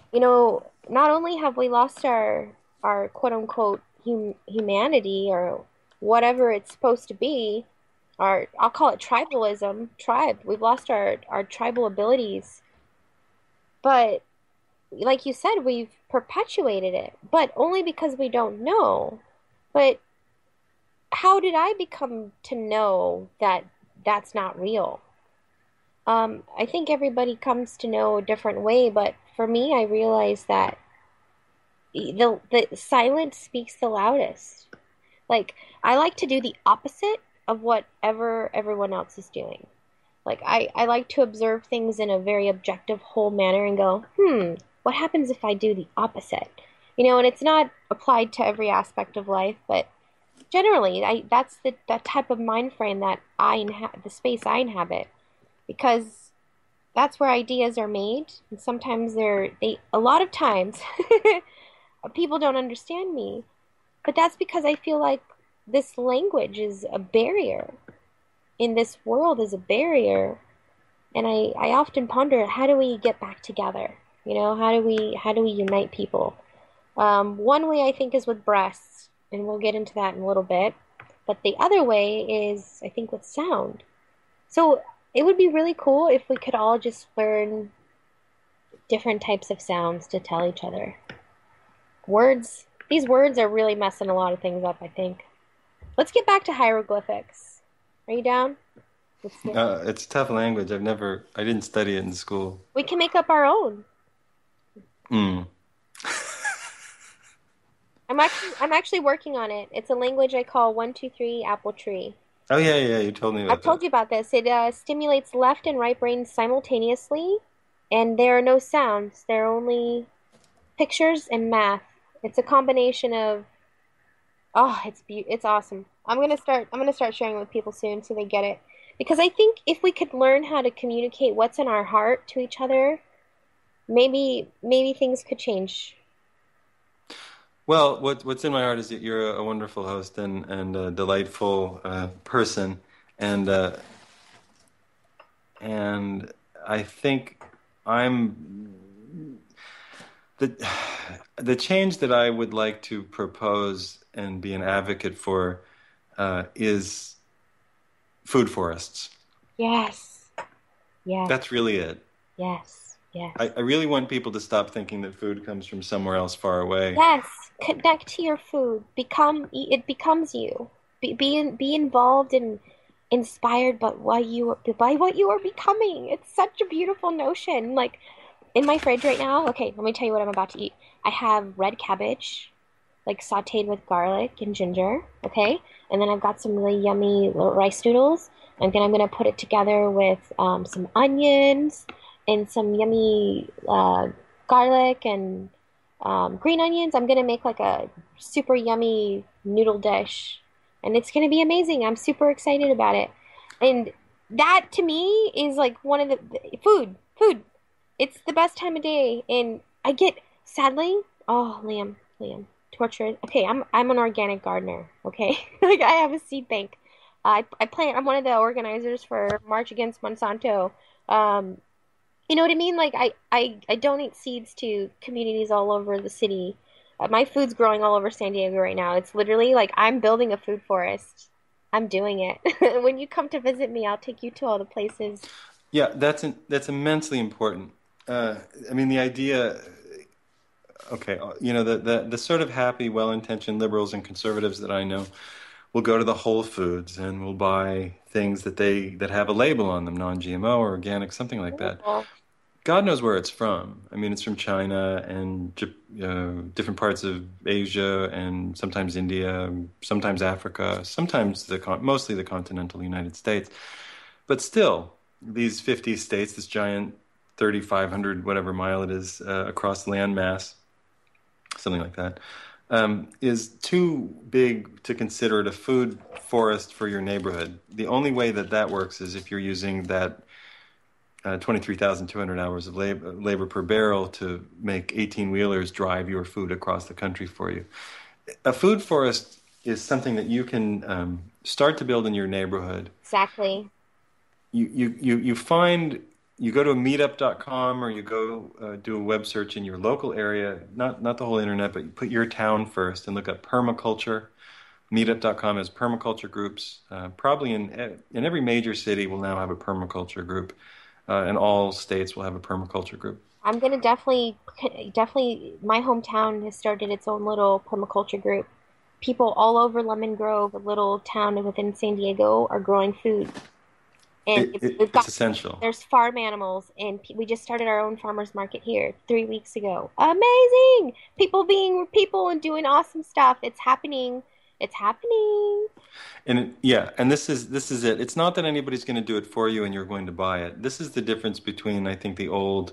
Not only have we lost our quote unquote humanity or whatever it's supposed to be, our I'll call it tribalism, tribe. We've lost our tribal abilities, but like you said, we've perpetuated it, but only because we don't know. But how did I become to know that that's not real? I think everybody comes to know a different way, but for me, I realized that the silence speaks the loudest. Like, I like to do the opposite of whatever everyone else is doing. Like, I like to observe things in a very objective, whole manner and go, what happens if I do the opposite? And it's not applied to every aspect of life, but generally, that's that type of mind frame that the space I inhabit, because that's where ideas are made, and sometimes a lot of times, people don't understand me, but that's because I feel like this language is a barrier, in this world is a barrier, and I often ponder, how do we get back together? How do we unite people? One way I think is with breasts, and we'll get into that in a little bit. But the other way is, I think, with sound. So it would be really cool if we could all just learn different types of sounds to tell each other. Words. These words are really messing a lot of things up, I think. Let's get back to hieroglyphics. Are you down? It's a tough language. I didn't study it in school. We can make up our own. Mm. I'm actually working on it. It's a language I call 123 Apple Tree. Oh yeah, you told me about I've told you about this. It stimulates left and right brains simultaneously, and there are no sounds. There are only pictures and math It's a combination of oh, it's awesome. I'm gonna start sharing with people soon so they get it. Because I think if we could learn how to communicate what's in our heart to each other, maybe things could change. Well, what's in my heart is that you're a wonderful host and a delightful person, and and I think I'm the the change that I would like to propose and be an advocate for is food forests. Yes. Yes. That's really it. Yes. Yes. I really want people to stop thinking that food comes from somewhere else far away. Yes, connect to your food. It becomes you. Be involved and inspired by what you are becoming. It's such a beautiful notion. Like in my fridge right now, okay, let me tell you what I'm about to eat. I have red cabbage, like sauteed with garlic and ginger, okay? And then I've got some really yummy little rice noodles. And then I'm gonna put it together with some onions and some yummy garlic and green onions. I'm gonna make like a super yummy noodle dish, and it's gonna be amazing. I'm super excited about it. And that to me is like one of the food. It's the best time of day, and I get sadly, oh, Liam, tortured. Okay, I'm an organic gardener. Okay, like I have a seed bank. I plant. I'm one of the organizers for March Against Monsanto. Um, you know what I mean? Like I donate seeds to communities all over the city. My food's growing all over San Diego right now. It's literally like I'm building a food forest. I'm doing it. When you come to visit me, I'll take you to all the places. Yeah, that's immensely important. I mean, the idea. Okay, the sort of happy, well-intentioned liberals and conservatives that I know will go to the Whole Foods and will buy things that have a label on them, non-GMO or organic, something like that. Well, God knows where it's from. I mean, it's from China and different parts of Asia and sometimes India, sometimes Africa, sometimes mostly the continental United States. But still, these 50 states, this giant 3,500 whatever mile it is across landmass, something like that, is too big to consider it a food forest for your neighborhood. The only way that that works is if you're using that 23,200 hours of labor per barrel to make 18 wheelers drive your food across the country for you. A food forest is something that you can start to build in your neighborhood. exactly. You find, you go to meetup.com or you go do a web search in your local area, not the whole internet, but you put your town first and look up permaculture. Meetup.com has permaculture groups. Probably in every major city will now have a permaculture group, and all states will have a permaculture group. I'm gonna definitely. My hometown has started its own little permaculture group. People all over Lemon Grove, a little town within San Diego, are growing food, and we've It's got essential. there's farm animals, and we just started our own farmers market here 3 weeks ago. Amazing! People being people and doing awesome stuff. It's happening. It's happening. Yeah, and this is it. It's not that anybody's going to do it for you and you're going to buy it. This is the difference between, I think, the old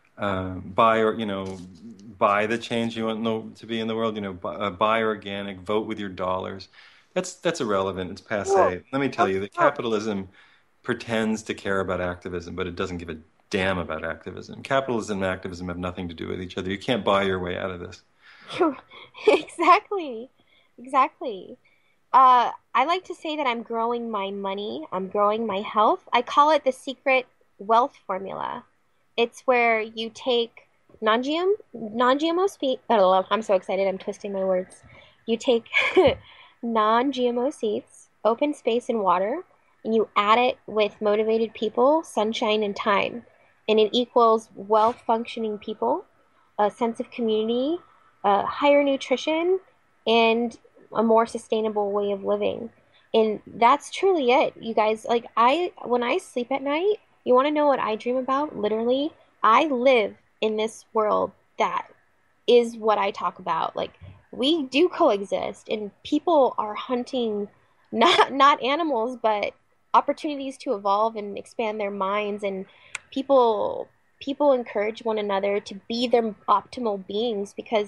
buy the change you want to be in the world. Buy organic, vote with your dollars. That's irrelevant. It's Well, passé. Let me tell of you that course. capitalism pretends to care about activism, but it doesn't give a damn about activism. Capitalism and activism have nothing to do with each other. You can't buy your way out of this. Exactly. Exactly. I like to say that I'm growing my money, I'm growing my health. I call it the secret wealth formula. It's where you take non-GMO speed. Oh, I'm so excited. I'm twisting my words. You take non-GMO seeds, open space and water, and you add it with motivated people, sunshine and time, and it equals well-functioning people, a sense of community, higher nutrition, and a more sustainable way of living. And that's truly it, you guys. Like when I sleep at night, you want to know what I dream about? Literally, I live in this world that is what I talk about. Like we do coexist, and people are hunting not animals, but opportunities to evolve and expand their minds. And people people encourage one another to be their optimal beings because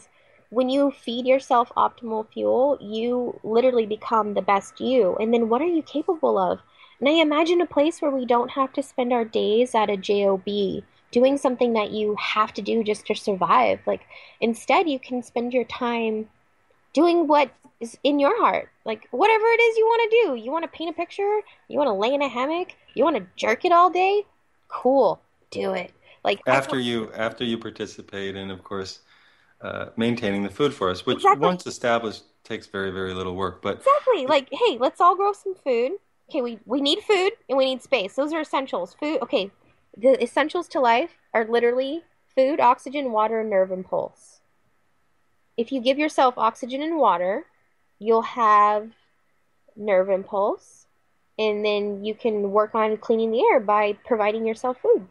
when you feed yourself optimal fuel, you literally become the best you. And then what are you capable of? And I imagine a place where we don't have to spend our days at a job doing something that you have to do just to survive. Like instead, you can spend your time doing what is in your heart. Like whatever it is you want to do. You want to paint a picture? You want to lay in a hammock? You want to jerk it all day? Cool. Do it. Like After you participate in, of course, maintaining the food for us, which exactly. once established takes very, very little work. But Exactly. Like, hey, let's all grow some food. Okay, we need food and we need space. Those are essentials. Food, okay. The essentials to life are literally food, oxygen, water, nerve, and pulse. If you give yourself oxygen and water, you'll have nerve and pulse, and then you can work on cleaning the air by providing yourself food.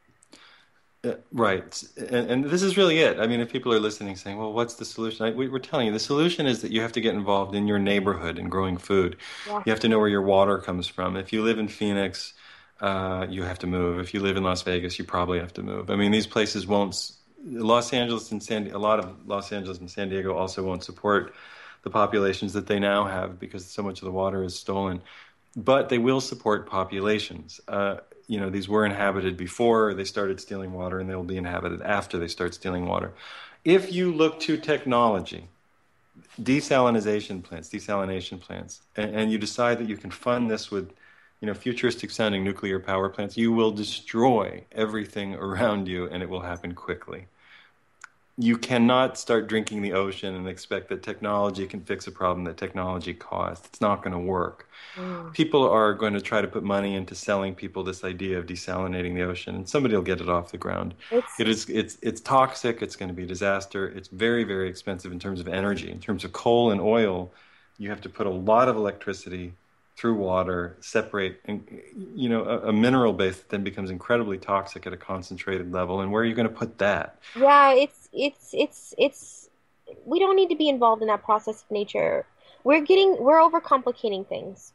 right, and this is really it. I mean, if people are listening, saying, "Well, what's the solution?" We're telling you, the solution is that you have to get involved in your neighborhood in growing food. Yeah. You have to know where your water comes from. If you live in Phoenix, you have to move. If you live in Las Vegas, you probably have to move. I mean, these places won't. Los Angeles and a lot of Los Angeles and San Diego also won't support the populations that they now have because so much of the water is stolen. But they will support populations. These were inhabited before they started stealing water, and they will be inhabited after they start stealing water. If you look to technology, desalination plants, and you decide that you can fund this with, futuristic sounding nuclear power plants, you will destroy everything around you, and it will happen quickly. You cannot start drinking the ocean and expect that technology can fix a problem that technology caused. It's not going to work. People are going to try to put money into selling people this idea of desalinating the ocean, and somebody will get it off the ground. It's It's toxic. It's going to be a disaster. It's very, very expensive in terms of energy. In terms of coal and oil, you have to put a lot of electricity through water, separate, and a mineral base that then becomes incredibly toxic at a concentrated level. And where are you going to put that? yeah, it's we don't need to be involved in that process of nature. We're overcomplicating things.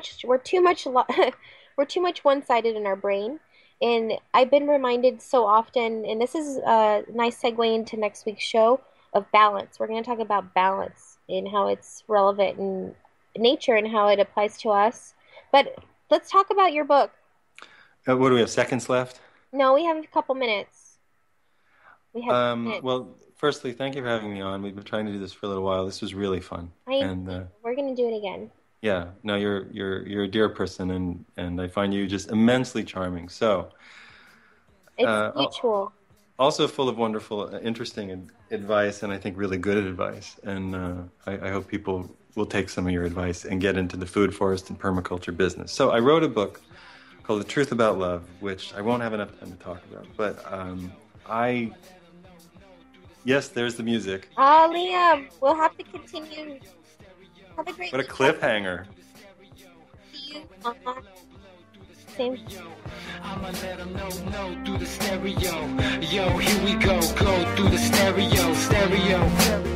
We're too much one-sided in our brain. And I've been reminded so often, and this is a nice segue into next week's show of balance. We're going to talk about balance and how it's relevant in nature and how it applies to us. But let's talk about your book. What do we have? Seconds left? No, we have a couple minutes. We have minutes. Well, firstly, thank you for having me on. We've been trying to do this for a little while. This was really fun. We're going to do it again. Yeah, no, you're a dear person, and I find you just immensely charming. So, It's mutual. also full of wonderful, interesting advice, and I think really good advice. And I hope people will take some of your advice and get into the food, forest, and permaculture business. So I wrote a book called The Truth About Love, which I won't have enough time to talk about. But yes, there's the music. Oh, Liam, we'll have to continue. Have a great What a week. cliffhanger. See you on same. I'ma let them know through the stereo. Yo, here we go through the stereo.